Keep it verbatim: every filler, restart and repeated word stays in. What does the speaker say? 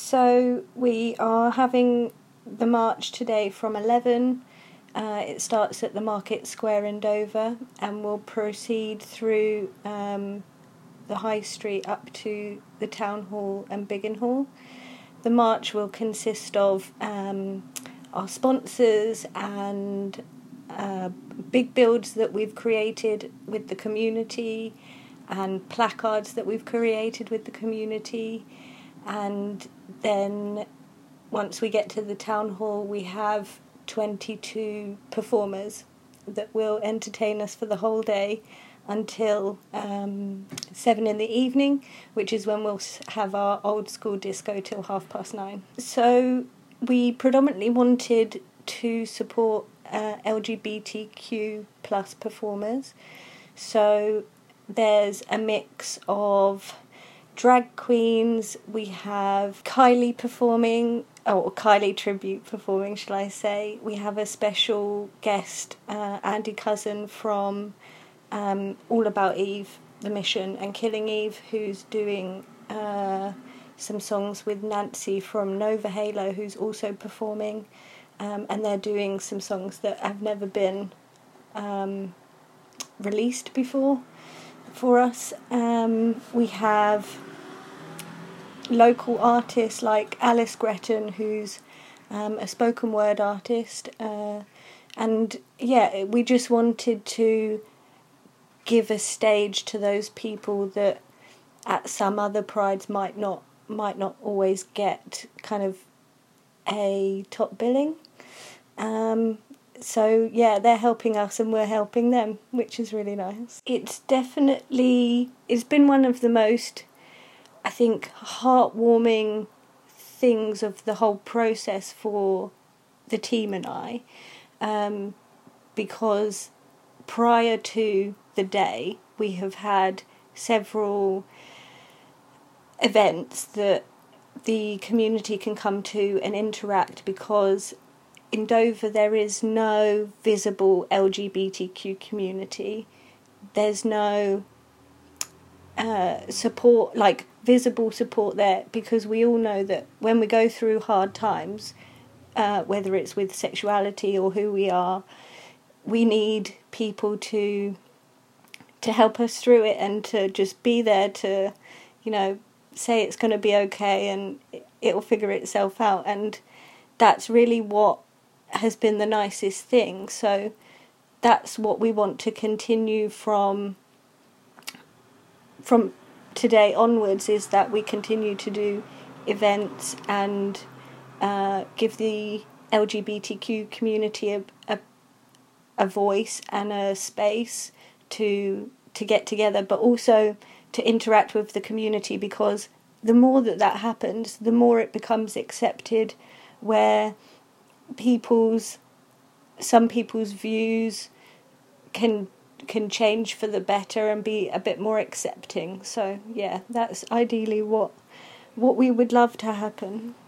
So we are having the march today from eleven. Uh, it starts at the Market Square in Dover and will proceed through um, the High Street up to the Town Hall and Biggin Hall. The march will consist of um, our sponsors and uh, big builds that we've created with the community and placards that we've created with the community. And then once we get to the Town Hall, we have twenty-two performers that will entertain us for the whole day until um, seven in the evening, which is when we'll have our old school disco till half past nine. So we predominantly wanted to support uh, L G B T Q plus performers. So there's a mix of drag queens, we have Kylie performing, or Kylie tribute performing, shall I say. We have a special guest, uh, Andy Cousin from um, All About Eve, The Mission, and Killing Eve, who's doing uh, some songs with Nancy from Nova Halo, who's also performing, um, and they're doing some songs that have never been um, released before for us. Um, we have local artists like Alice Gretton, who's um, a spoken word artist, uh, and yeah, we just wanted to give a stage to those people that at some other prides might not might not always get kind of a top billing. Um, so yeah, they're helping us and we're helping them, which is really nice. It's definitely it's been one of the most, I think, heartwarming things of the whole process for the team and I, um, because prior to the day we have had several events that the community can come to and interact, because in Dover there is no visible L G B T Q community. There's no uh, support, like visible support there, because we all know that when we go through hard times, uh, whether it's with sexuality or who we are, we need people to to help us through it and to just be there to, you know, say it's going to be okay and it'll figure itself out. And that's really what has been the nicest thing. So that's what we want to continue from from today onwards, is that we continue to do events and uh, give the L G B T Q community a, a a voice and a space to to get together, but also to interact with the community, because the more that that happens, the more it becomes accepted, where people's some people's views can can change for the better and be a bit more accepting. So yeah, that's ideally what what we would love to happen.